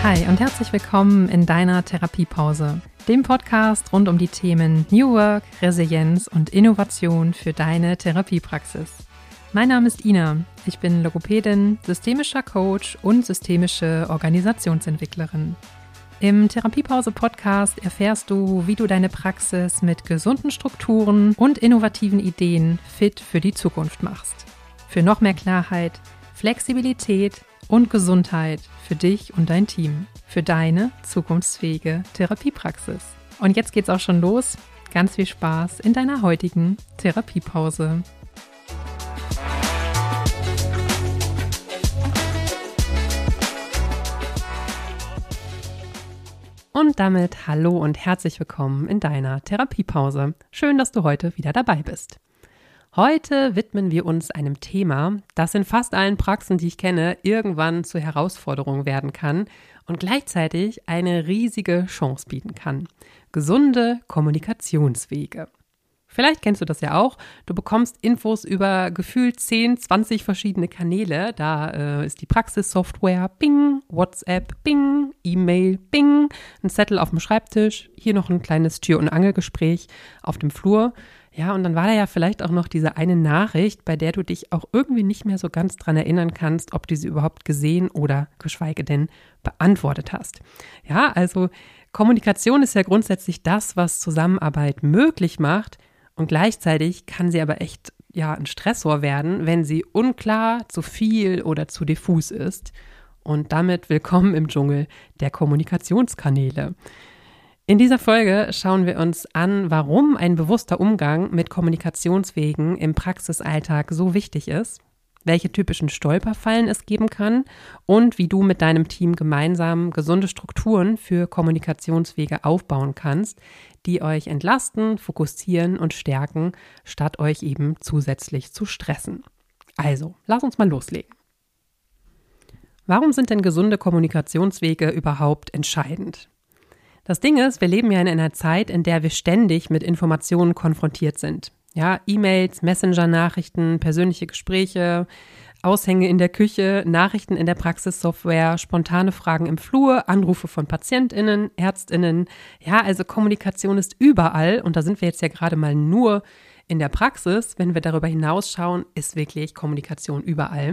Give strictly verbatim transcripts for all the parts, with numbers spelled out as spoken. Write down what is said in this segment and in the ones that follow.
Hi und herzlich willkommen in deiner Therapiepause, dem Podcast rund um die Themen New Work, Resilienz und Innovation für deine Therapiepraxis. Mein Name ist Ina, ich bin Logopädin, systemischer Coach und systemische Organisationsentwicklerin. Im Therapiepause-Podcast erfährst du, wie du deine Praxis mit gesunden Strukturen und innovativen Ideen fit für die Zukunft machst. Für noch mehr Klarheit, Flexibilität und Gesundheit für dich und dein Team, für deine zukunftsfähige Therapiepraxis. Und jetzt geht's auch schon los. Ganz viel Spaß in deiner heutigen Therapiepause. Und damit hallo und herzlich willkommen in deiner Therapiepause. Schön, dass du heute wieder dabei bist. Heute widmen wir uns einem Thema, das in fast allen Praxen, die ich kenne, irgendwann zur Herausforderung werden kann und gleichzeitig eine riesige Chance bieten kann. Gesunde Kommunikationswege. Vielleicht kennst du das ja auch. Du bekommst Infos über gefühlt zehn, zwanzig verschiedene Kanäle. Da äh, ist die Praxissoftware, bing, WhatsApp, bing, E-Mail, bing, ein Zettel auf dem Schreibtisch, hier noch ein kleines Tür- und Angelgespräch auf dem Flur. Ja, und dann war da ja vielleicht auch noch diese eine Nachricht, bei der du dich auch irgendwie nicht mehr so ganz dran erinnern kannst, ob du sie überhaupt gesehen oder geschweige denn beantwortet hast. Ja, also Kommunikation ist ja grundsätzlich das, was Zusammenarbeit möglich macht und gleichzeitig kann sie aber echt ja ein Stressor werden, wenn sie unklar, zu viel oder zu diffus ist. Und damit willkommen im Dschungel der Kommunikationskanäle. In dieser Folge schauen wir uns an, warum ein bewusster Umgang mit Kommunikationswegen im Praxisalltag so wichtig ist, welche typischen Stolperfallen es geben kann und wie du mit deinem Team gemeinsam gesunde Strukturen für Kommunikationswege aufbauen kannst, die euch entlasten, fokussieren und stärken, statt euch eben zusätzlich zu stressen. Also, lass uns mal loslegen. Warum sind denn gesunde Kommunikationswege überhaupt entscheidend? Das Ding ist, wir leben ja in einer Zeit, in der wir ständig mit Informationen konfrontiert sind. Ja, E-Mails, Messenger-Nachrichten, persönliche Gespräche, Aushänge in der Küche, Nachrichten in der Praxissoftware, spontane Fragen im Flur, Anrufe von PatientInnen, ÄrztInnen. Ja, also Kommunikation ist überall und da sind wir jetzt ja gerade mal nur in der Praxis. Wenn wir darüber hinausschauen, ist wirklich Kommunikation überall.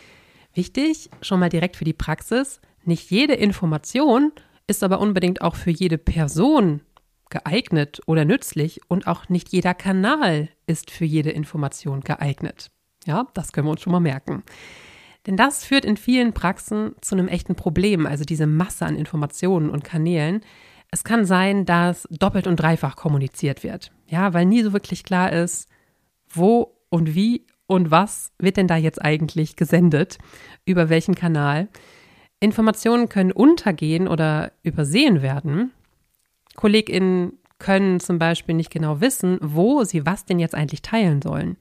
Wichtig, schon mal direkt für die Praxis, nicht jede Information ist aber unbedingt auch für jede Person geeignet oder nützlich und auch nicht jeder Kanal ist für jede Information geeignet. Ja, das können wir uns schon mal merken. Denn das führt in vielen Praxen zu einem echten Problem, also diese Masse an Informationen und Kanälen. Es kann sein, dass doppelt und dreifach kommuniziert wird, ja, weil nie so wirklich klar ist, wo und wie und was wird denn da jetzt eigentlich gesendet, über welchen Kanal. Informationen können untergehen oder übersehen werden. KollegInnen können zum Beispiel nicht genau wissen, wo sie was denn jetzt eigentlich teilen sollen.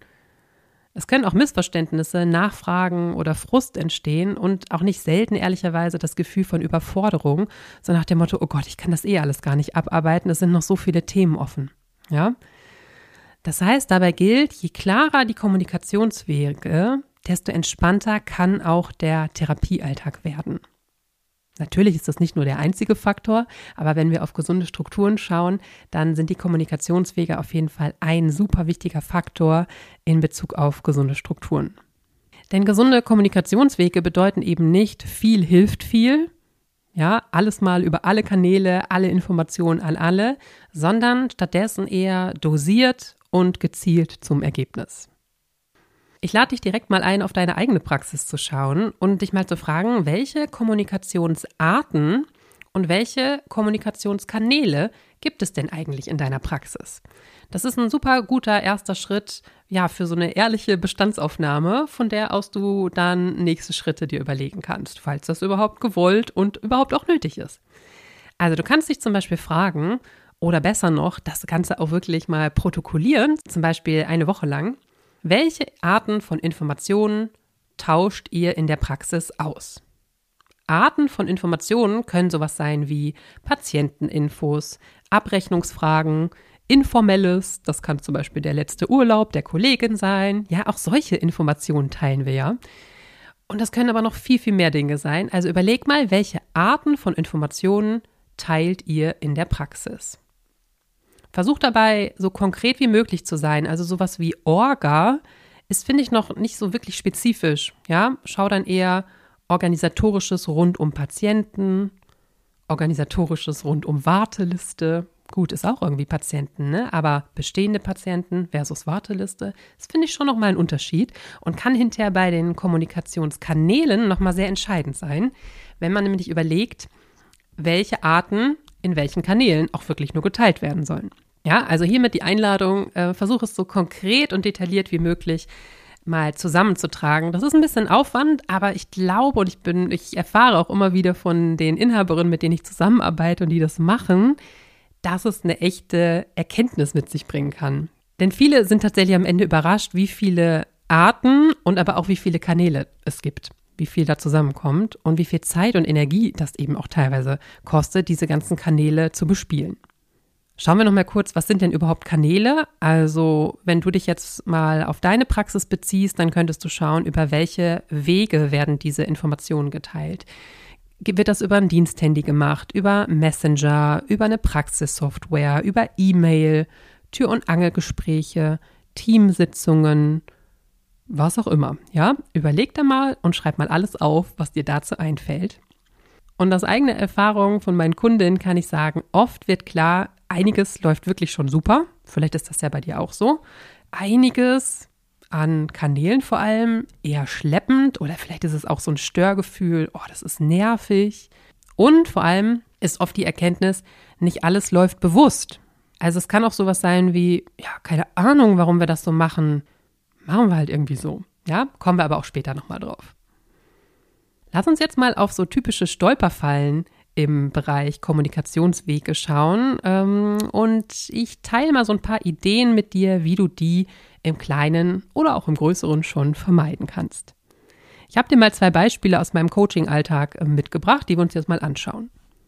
Es können auch Missverständnisse, Nachfragen oder Frust entstehen und auch nicht selten ehrlicherweise das Gefühl von Überforderung, so nach dem Motto, oh Gott, ich kann das eh alles gar nicht abarbeiten, es sind noch so viele Themen offen. Ja? Das heißt, dabei gilt, je klarer die Kommunikationswege, desto entspannter kann auch der Therapiealltag werden. Natürlich ist das nicht nur der einzige Faktor, aber wenn wir auf gesunde Strukturen schauen, dann sind die Kommunikationswege auf jeden Fall ein super wichtiger Faktor in Bezug auf gesunde Strukturen. Denn gesunde Kommunikationswege bedeuten eben nicht, viel hilft viel, ja, alles mal über alle Kanäle, alle Informationen an alle, sondern stattdessen eher dosiert und gezielt zum Ergebnis. Ich lade dich direkt mal ein, auf deine eigene Praxis zu schauen und dich mal zu fragen, welche Kommunikationsarten und welche Kommunikationskanäle gibt es denn eigentlich in deiner Praxis? Das ist ein super guter erster Schritt, ja, für so eine ehrliche Bestandsaufnahme, von der aus du dann nächste Schritte dir überlegen kannst, falls das überhaupt gewollt und überhaupt auch nötig ist. Also du kannst dich zum Beispiel fragen, oder besser noch, das Ganze auch wirklich mal protokollieren, zum Beispiel eine Woche lang. Welche Arten von Informationen tauscht ihr in der Praxis aus? Arten von Informationen können sowas sein wie Patienteninfos, Abrechnungsfragen, Informelles, das kann zum Beispiel der letzte Urlaub der Kollegin sein. Ja, auch solche Informationen teilen wir ja. Und das können aber noch viel, viel mehr Dinge sein. Also überleg mal, welche Arten von Informationen teilt ihr in der Praxis. Versucht dabei, so konkret wie möglich zu sein. Also sowas wie Orga ist, finde ich, noch nicht so wirklich spezifisch. Ja? Schau dann eher organisatorisches rund um Patienten, organisatorisches rund um Warteliste. Gut, ist auch irgendwie Patienten, ne? Aber bestehende Patienten versus Warteliste, das finde ich schon nochmal ein Unterschied und kann hinterher bei den Kommunikationskanälen nochmal sehr entscheidend sein, wenn man nämlich überlegt, welche Arten in welchen Kanälen auch wirklich nur geteilt werden sollen. Ja, also hiermit die Einladung, äh, versuche es so konkret und detailliert wie möglich mal zusammenzutragen. Das ist ein bisschen Aufwand, aber ich glaube und ich bin, ich erfahre auch immer wieder von den Inhaberinnen, mit denen ich zusammenarbeite und die das machen, dass es eine echte Erkenntnis mit sich bringen kann. Denn viele sind tatsächlich am Ende überrascht, wie viele Arten und aber auch wie viele Kanäle es gibt, wie viel da zusammenkommt und wie viel Zeit und Energie das eben auch teilweise kostet, diese ganzen Kanäle zu bespielen. Schauen wir noch mal kurz, was sind denn überhaupt Kanäle? Also wenn du dich jetzt mal auf deine Praxis beziehst, dann könntest du schauen, über welche Wege werden diese Informationen geteilt. Wird das über ein Diensthandy gemacht, über Messenger, über eine Praxissoftware, über E-Mail, Tür- und Angelgespräche, Teamsitzungen, was auch immer. Ja, überleg da mal und schreib mal alles auf, was dir dazu einfällt. Und aus eigener Erfahrung von meinen Kundinnen kann ich sagen, oft wird klar, einiges läuft wirklich schon super. Vielleicht ist das ja bei dir auch so. Einiges an Kanälen vor allem eher schleppend oder vielleicht ist es auch so ein Störgefühl, oh, das ist nervig. Und vor allem ist oft die Erkenntnis, nicht alles läuft bewusst. Also es kann auch sowas sein wie, ja, keine Ahnung, warum wir das so machen. Machen wir halt irgendwie so. Ja, kommen wir aber auch später nochmal drauf. Lass uns jetzt mal auf so typische Stolperfallen im Bereich Kommunikationswege schauen. Und ich teile mal so ein paar Ideen mit dir, wie du die im Kleinen oder auch im Größeren schon vermeiden kannst. Ich habe dir mal zwei Beispiele aus meinem Coaching-Alltag mitgebracht, die wir uns jetzt mal anschauen.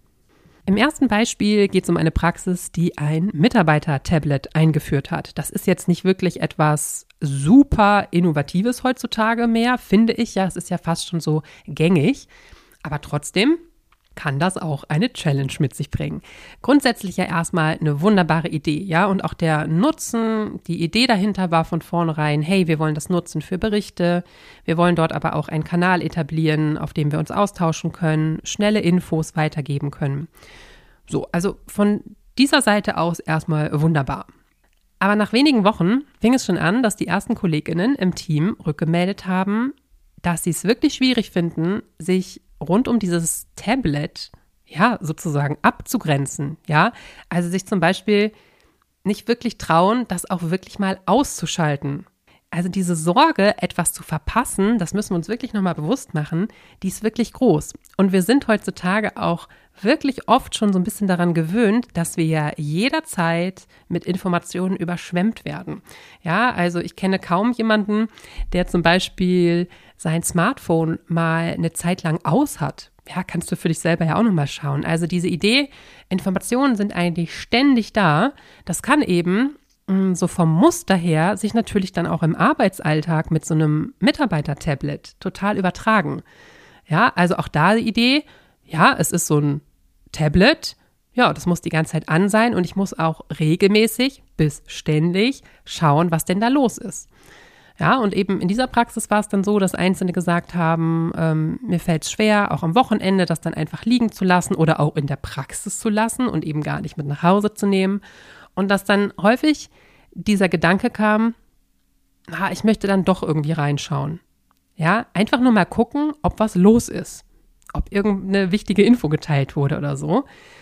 Im ersten Beispiel geht es um eine Praxis, die ein Mitarbeiter-Tablet eingeführt hat. Das ist jetzt nicht wirklich etwas super Innovatives heutzutage mehr, finde ich. Ja, es ist ja fast schon so gängig. Aber trotzdem kann das auch eine Challenge mit sich bringen. Grundsätzlich ja erstmal eine wunderbare Idee, ja, und auch der Nutzen, die Idee dahinter war von vornherein, hey, wir wollen das nutzen für Berichte, wir wollen dort aber auch einen Kanal etablieren, auf dem wir uns austauschen können, schnelle Infos weitergeben können. So, also von dieser Seite aus erstmal wunderbar. Aber nach wenigen Wochen fing es schon an, dass die ersten KollegInnen im Team rückgemeldet haben, dass sie es wirklich schwierig finden, sich rund um dieses Tablet, ja, sozusagen abzugrenzen, ja, also sich zum Beispiel nicht wirklich trauen, das auch wirklich mal auszuschalten. Also diese Sorge, etwas zu verpassen, das müssen wir uns wirklich nochmal bewusst machen, die ist wirklich groß. Und wir sind heutzutage auch wirklich oft schon so ein bisschen daran gewöhnt, dass wir ja jederzeit mit Informationen überschwemmt werden. Ja, also ich kenne kaum jemanden, der zum Beispiel sein Smartphone mal eine Zeit lang aus hat. Ja, kannst du für dich selber ja auch nochmal schauen. Also diese Idee, Informationen sind eigentlich ständig da. Das kann eben so vom Muster her sich natürlich dann auch im Arbeitsalltag mit so einem Mitarbeiter-Tablet total übertragen. Ja, also auch da die Idee, ja, es ist so ein Tablet, ja, das muss die ganze Zeit an sein und ich muss auch regelmäßig bis ständig schauen, was denn da los ist. Ja, und eben in dieser Praxis war es dann so, dass Einzelne gesagt haben, ähm, mir fällt es schwer, auch am Wochenende das dann einfach liegen zu lassen oder auch in der Praxis zu lassen und eben gar nicht mit nach Hause zu nehmen. Und dass dann häufig dieser Gedanke kam, ah, ich möchte dann doch irgendwie reinschauen. Ja, einfach nur mal gucken, ob was los ist, ob irgendeine wichtige Info geteilt wurde oder so.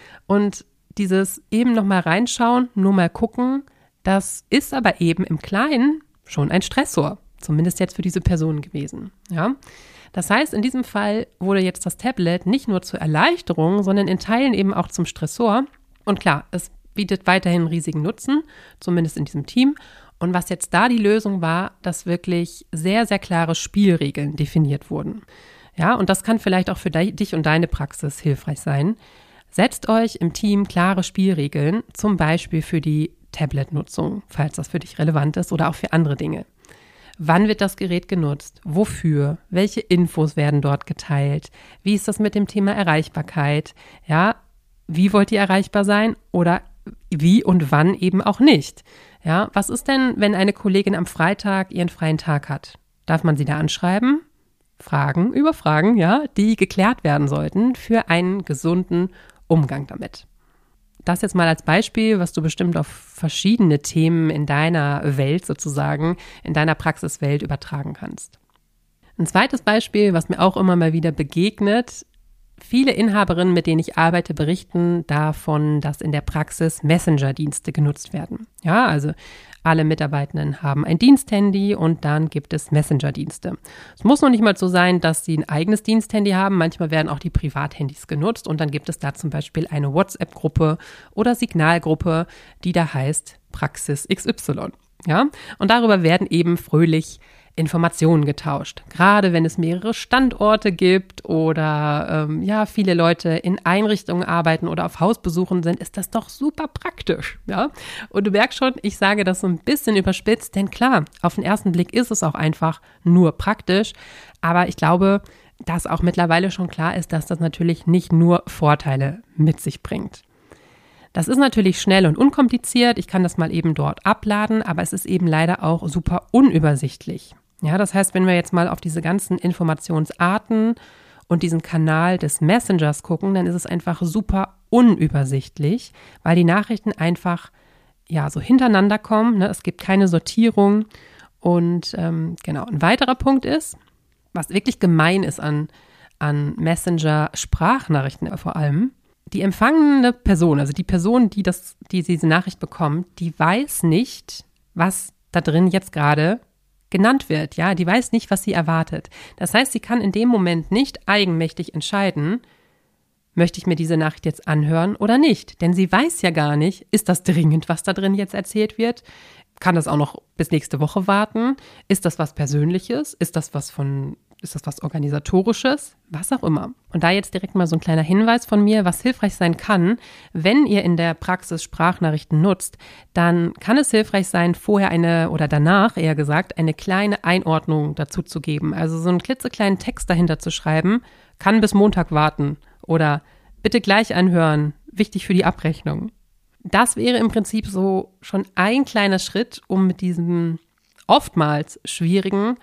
Und dieses eben noch mal reinschauen, nur mal gucken, das ist aber eben im Kleinen schon ein Stressor, zumindest jetzt für diese Person gewesen. Ja? Das heißt, in diesem Fall wurde jetzt das Tablet nicht nur zur Erleichterung, sondern in Teilen eben auch zum Stressor. Und klar, es bietet weiterhin riesigen Nutzen, zumindest in diesem Team. Und was jetzt da die Lösung war, dass wirklich sehr, sehr klare Spielregeln definiert wurden. Ja, und das kann vielleicht auch für dich und deine Praxis hilfreich sein. Setzt euch im Team klare Spielregeln, zum Beispiel für die Tablet-Nutzung, falls das für dich relevant ist oder auch für andere Dinge. Wann wird das Gerät genutzt? Wofür? Welche Infos werden dort geteilt? Wie ist das mit dem Thema Erreichbarkeit? Ja, wie wollt ihr erreichbar sein oder wie und wann eben auch nicht? Ja, was ist denn, wenn eine Kollegin am Freitag ihren freien Tag hat? Darf man sie da anschreiben? Fragen über Fragen, ja, die geklärt werden sollten für einen gesunden Umgang damit. Das jetzt mal als Beispiel, was du bestimmt auf verschiedene Themen in deiner Welt sozusagen, in deiner Praxiswelt übertragen kannst. Ein zweites Beispiel, was mir auch immer mal wieder begegnet: Viele Inhaberinnen, mit denen ich arbeite, berichten davon, dass in der Praxis Messenger-Dienste genutzt werden. Ja, also alle Mitarbeitenden haben ein Diensthandy und dann gibt es Messenger-Dienste. Es muss noch nicht mal so sein, dass sie ein eigenes Diensthandy haben. Manchmal werden auch die Privathandys genutzt und dann gibt es da zum Beispiel eine WhatsApp-Gruppe oder Signalgruppe, die da heißt Praxis X Y. Ja, und darüber werden eben fröhlich Informationen getauscht. Gerade wenn es mehrere Standorte gibt oder ähm, ja viele Leute in Einrichtungen arbeiten oder auf Hausbesuchen sind, ist das doch super praktisch. Ja? Und du merkst schon, ich sage das so ein bisschen überspitzt, denn klar, auf den ersten Blick ist es auch einfach nur praktisch. Aber ich glaube, dass auch mittlerweile schon klar ist, dass das natürlich nicht nur Vorteile mit sich bringt. Das ist natürlich schnell und unkompliziert. Ich kann das mal eben dort abladen, aber es ist eben leider auch super unübersichtlich. Ja, das heißt, wenn wir jetzt mal auf diese ganzen Informationsarten und diesen Kanal des Messengers gucken, dann ist es einfach super unübersichtlich, weil die Nachrichten einfach ja so hintereinander kommen. Ne? Es gibt keine Sortierung. Und ähm, genau, ein weiterer Punkt ist, was wirklich gemein ist an, an Messenger-Sprachnachrichten vor allem: Die empfangende Person, also die Person, die, das, die diese Nachricht bekommt, die weiß nicht, was da drin jetzt gerade genannt wird. Ja, die weiß nicht, was sie erwartet. Das heißt, sie kann in dem Moment nicht eigenmächtig entscheiden, möchte ich mir diese Nachricht jetzt anhören oder nicht. Denn sie weiß ja gar nicht, ist das dringend, was da drin jetzt erzählt wird? Kann das auch noch bis nächste Woche warten? Ist das was Persönliches? Ist das was von Ist das was Organisatorisches? Was auch immer. Und da jetzt direkt mal so ein kleiner Hinweis von mir, was hilfreich sein kann: Wenn ihr in der Praxis Sprachnachrichten nutzt, dann kann es hilfreich sein, vorher eine oder danach eher gesagt eine kleine Einordnung dazu zu geben. Also so einen klitzekleinen Text dahinter zu schreiben: Kann bis Montag warten oder bitte gleich anhören, wichtig für die Abrechnung. Das wäre im Prinzip so schon ein kleiner Schritt, um mit diesem oftmals schwierigen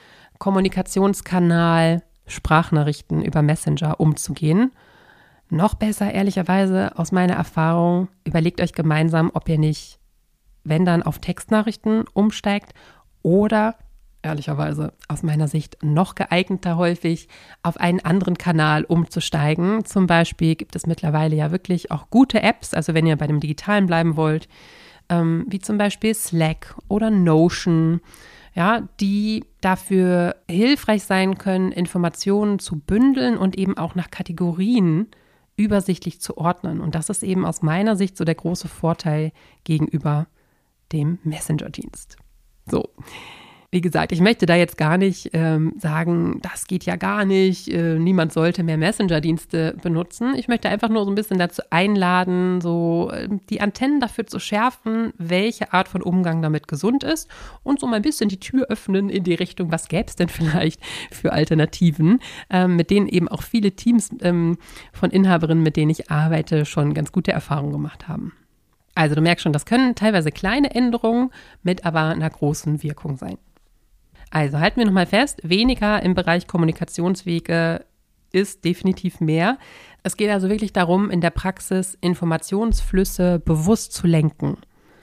Kommunikationskanal Sprachnachrichten über Messenger umzugehen. Noch besser, ehrlicherweise, aus meiner Erfahrung, überlegt euch gemeinsam, ob ihr nicht, wenn dann, auf Textnachrichten umsteigt oder, ehrlicherweise, aus meiner Sicht noch geeigneter häufig, auf einen anderen Kanal umzusteigen. Zum Beispiel gibt es mittlerweile ja wirklich auch gute Apps, also wenn ihr bei dem Digitalen bleiben wollt, ähm, wie zum Beispiel Slack oder Notion, ja, die dafür hilfreich sein können, Informationen zu bündeln und eben auch nach Kategorien übersichtlich zu ordnen. Und das ist eben aus meiner Sicht so der große Vorteil gegenüber dem Messenger-Dienst. So, wie gesagt, ich möchte da jetzt gar nicht ähm, sagen, das geht ja gar nicht, äh, niemand sollte mehr Messenger-Dienste benutzen. Ich möchte einfach nur so ein bisschen dazu einladen, so äh, die Antennen dafür zu schärfen, welche Art von Umgang damit gesund ist und so mal ein bisschen die Tür öffnen in die Richtung, was gäbe es denn vielleicht für Alternativen, ähm, mit denen eben auch viele Teams ähm, von Inhaberinnen, mit denen ich arbeite, schon ganz gute Erfahrungen gemacht haben. Also du merkst schon, das können teilweise kleine Änderungen mit aber einer großen Wirkung sein. Also halten wir nochmal fest, weniger im Bereich Kommunikationswege ist definitiv mehr. Es geht also wirklich darum, in der Praxis Informationsflüsse bewusst zu lenken.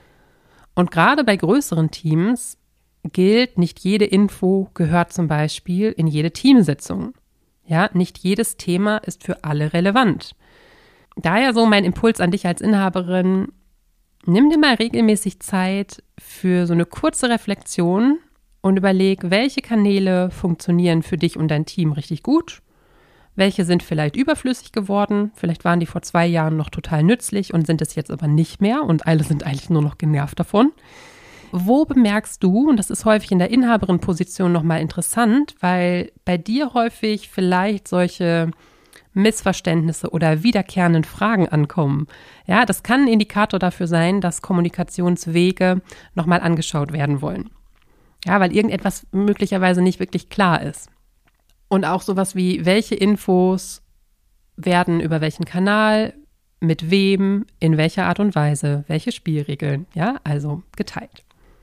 Und gerade bei größeren Teams gilt, nicht jede Info gehört zum Beispiel in jede Teamsitzung. Ja, nicht jedes Thema ist für alle relevant. Daher so mein Impuls an dich als Inhaberin: Nimm dir mal regelmäßig Zeit für so eine kurze Reflexion und überleg, welche Kanäle funktionieren für dich und dein Team richtig gut, welche sind vielleicht überflüssig geworden, vielleicht waren die vor zwei Jahren noch total nützlich und sind es jetzt aber nicht mehr und alle sind eigentlich nur noch genervt davon. Wo bemerkst du, und das ist häufig in der Inhaberin-Position nochmal interessant, weil bei dir häufig vielleicht solche Missverständnisse oder wiederkehrenden Fragen ankommen. Ja, das kann ein Indikator dafür sein, dass Kommunikationswege nochmal angeschaut werden wollen. Ja, weil irgendetwas möglicherweise nicht wirklich klar ist. Und auch sowas wie, welche Infos werden über welchen Kanal, mit wem, in welcher Art und Weise, welche Spielregeln, ja, also geteilt.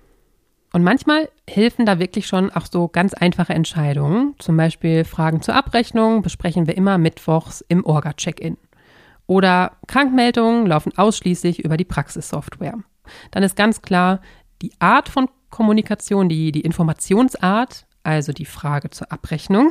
Und manchmal helfen da wirklich schon auch so ganz einfache Entscheidungen. Zum Beispiel Fragen zur Abrechnung besprechen wir immer mittwochs im Orga-Check-In. Oder Krankmeldungen laufen ausschließlich über die Praxissoftware. Dann ist ganz klar, die Art von Kommunikation, die, die Informationsart, also die Frage zur Abrechnung,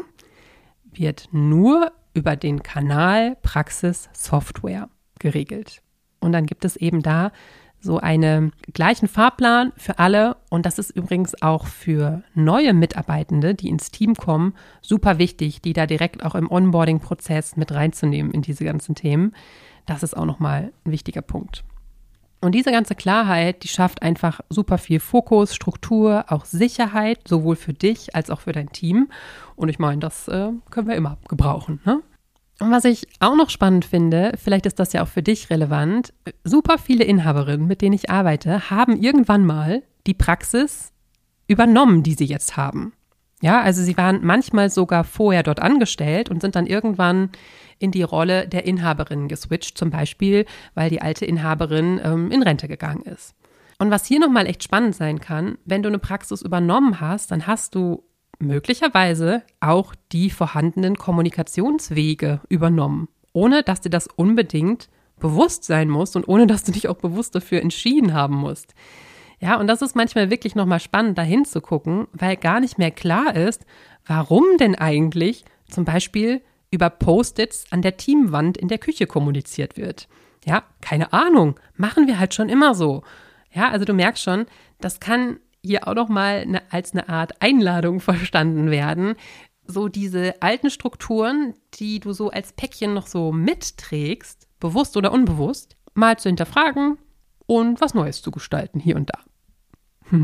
wird nur über den Kanal Praxissoftware geregelt. Und dann gibt es eben da so einen gleichen Fahrplan für alle. Und das ist übrigens auch für neue Mitarbeitende, die ins Team kommen, super wichtig, die da direkt auch im Onboarding-Prozess mit reinzunehmen in diese ganzen Themen. Das ist auch nochmal ein wichtiger Punkt. Und diese ganze Klarheit, die schafft einfach super viel Fokus, Struktur, auch Sicherheit, sowohl für dich als auch für dein Team. Und ich meine, das äh, können wir immer gebrauchen, ne? Und was ich auch noch spannend finde, vielleicht ist das ja auch für dich relevant, super viele Inhaberinnen, mit denen ich arbeite, haben irgendwann mal die Praxis übernommen, die sie jetzt haben. Ja, also sie waren manchmal sogar vorher dort angestellt und sind dann irgendwann in die Rolle der Inhaberin geswitcht, zum Beispiel, weil die alte Inhaberin ähm, in Rente gegangen ist. Und was hier nochmal echt spannend sein kann, wenn du eine Praxis übernommen hast, dann hast du möglicherweise auch die vorhandenen Kommunikationswege übernommen, ohne dass dir das unbedingt bewusst sein muss und ohne dass du dich auch bewusst dafür entschieden haben musst. Ja, und das ist manchmal wirklich nochmal spannend, da hinzugucken, weil gar nicht mehr klar ist, warum denn eigentlich zum Beispiel über Post-its an der Teamwand in der Küche kommuniziert wird. Ja, keine Ahnung, machen wir halt schon immer so. Ja, also du merkst schon, das kann hier auch noch mal eine, als eine Art Einladung verstanden werden, so diese alten Strukturen, die du so als Päckchen noch so mitträgst, bewusst oder unbewusst, mal zu hinterfragen und was Neues zu gestalten hier und da.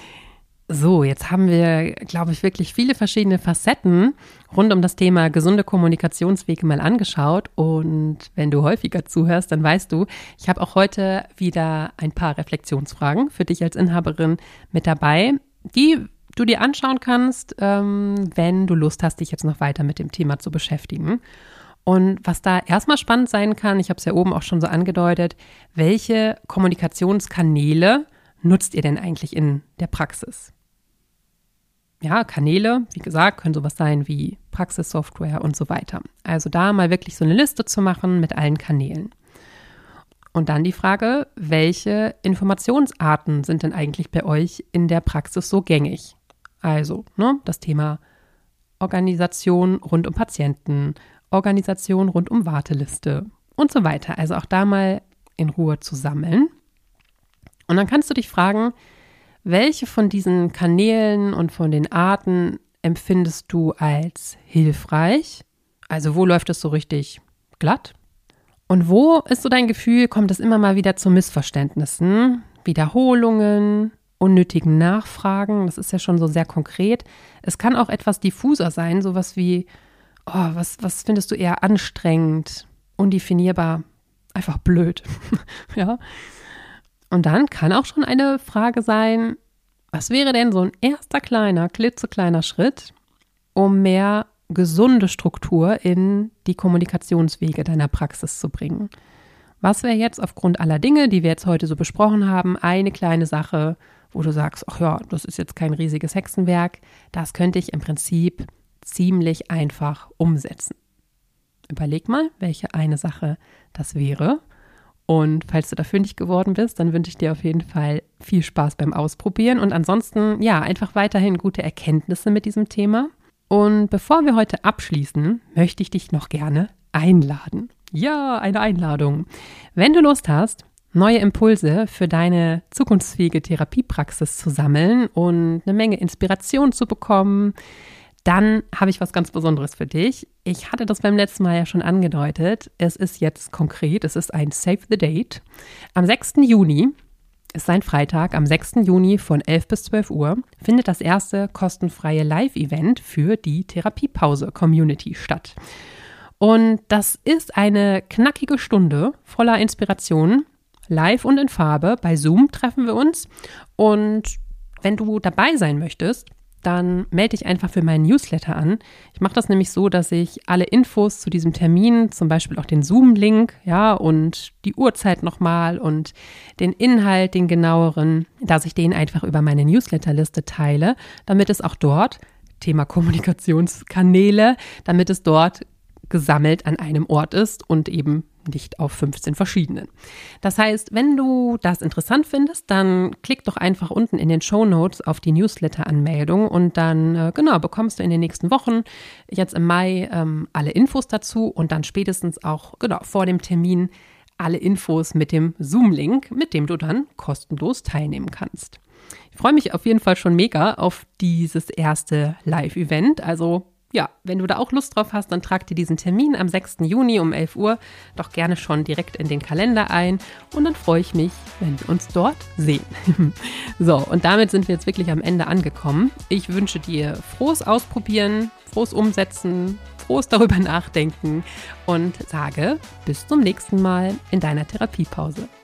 So, jetzt haben wir, glaube ich, wirklich viele verschiedene Facetten rund um das Thema gesunde Kommunikationswege mal angeschaut. Und wenn du häufiger zuhörst, dann weißt du, ich habe auch heute wieder ein paar Reflexionsfragen für dich als Inhaberin mit dabei, die du dir anschauen kannst, ähm, wenn du Lust hast, dich jetzt noch weiter mit dem Thema zu beschäftigen. Und was da erstmal spannend sein kann, ich habe es ja oben auch schon so angedeutet, welche Kommunikationskanäle nutzt ihr denn eigentlich in der Praxis? Ja, Kanäle, wie gesagt, können sowas sein wie Praxissoftware und so weiter. Also da mal wirklich so eine Liste zu machen mit allen Kanälen. Und dann die Frage, welche Informationsarten sind denn eigentlich bei euch in der Praxis so gängig? Also, ne, das Thema Organisation rund um Patienten, Organisation rund um Warteliste und so weiter. Also auch da mal in Ruhe zu sammeln. Und dann kannst du dich fragen, welche von diesen Kanälen und von den Arten empfindest du als hilfreich? Also wo läuft es so richtig glatt? Und wo ist so dein Gefühl, kommt es immer mal wieder zu Missverständnissen, Wiederholungen, unnötigen Nachfragen? Das ist ja schon so sehr konkret. Es kann auch etwas diffuser sein, sowas wie, oh, was, was findest du eher anstrengend, undefinierbar, einfach blöd, ja? Und dann kann auch schon eine Frage sein, was wäre denn so ein erster kleiner, klitzekleiner Schritt, um mehr gesunde Struktur in die Kommunikationswege deiner Praxis zu bringen? Was wäre jetzt aufgrund aller Dinge, die wir jetzt heute so besprochen haben, eine kleine Sache, wo du sagst, ach ja, das ist jetzt kein riesiges Hexenwerk, das könnte ich im Prinzip ziemlich einfach umsetzen. Überleg mal, welche eine Sache das wäre. Und falls du dafür nicht geworden bist, dann wünsche ich dir auf jeden Fall viel Spaß beim Ausprobieren und ansonsten, ja, einfach weiterhin gute Erkenntnisse mit diesem Thema. Und bevor wir heute abschließen, möchte ich dich noch gerne einladen. Ja, eine Einladung. Wenn du Lust hast, neue Impulse für deine zukunftsfähige Therapiepraxis zu sammeln und eine Menge Inspiration zu bekommen, dann habe ich was ganz Besonderes für dich. Ich hatte das beim letzten Mal ja schon angedeutet. Es ist jetzt konkret, es ist ein Save the Date. Am sechsten Juni, ist ein Freitag, am sechsten Juni von elf bis zwölf Uhr findet das erste kostenfreie Live-Event für die Therapiepause-Community statt. Und das ist eine knackige Stunde voller Inspiration, live und in Farbe. Bei Zoom treffen wir uns und wenn du dabei sein möchtest, dann melde dich einfach für meinen Newsletter an. Ich mache das nämlich so, dass ich alle Infos zu diesem Termin, zum Beispiel auch den Zoom-Link, ja, und die Uhrzeit nochmal und den Inhalt, den genaueren, dass ich den einfach über meine Newsletterliste teile, damit es auch dort, Thema Kommunikationskanäle, damit es dort gesammelt an einem Ort ist und eben nicht auf fünfzehn verschiedenen. Das heißt, wenn du das interessant findest, dann klick doch einfach unten in den Shownotes auf die Newsletter-Anmeldung und dann, äh, genau, bekommst du in den nächsten Wochen, jetzt im Mai, ähm, alle Infos dazu und dann spätestens auch, genau, vor dem Termin alle Infos mit dem Zoom-Link, mit dem du dann kostenlos teilnehmen kannst. Ich freue mich auf jeden Fall schon mega auf dieses erste Live-Event, also ja, wenn du da auch Lust drauf hast, dann trag dir diesen Termin am sechsten Juni um elf Uhr doch gerne schon direkt in den Kalender ein und dann freue ich mich, wenn wir uns dort sehen. So, und damit sind wir jetzt wirklich am Ende angekommen. Ich wünsche dir frohes Ausprobieren, frohes Umsetzen, frohes darüber nachdenken und sage bis zum nächsten Mal in deiner Therapiepause.